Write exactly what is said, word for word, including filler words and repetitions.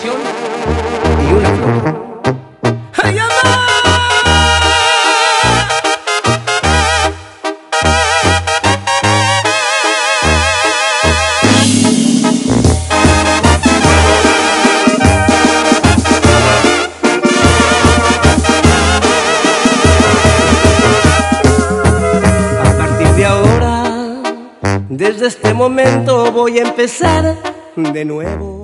canción y una flor. ¡Ay, amor! Desde este momento voy a empezar de nuevo.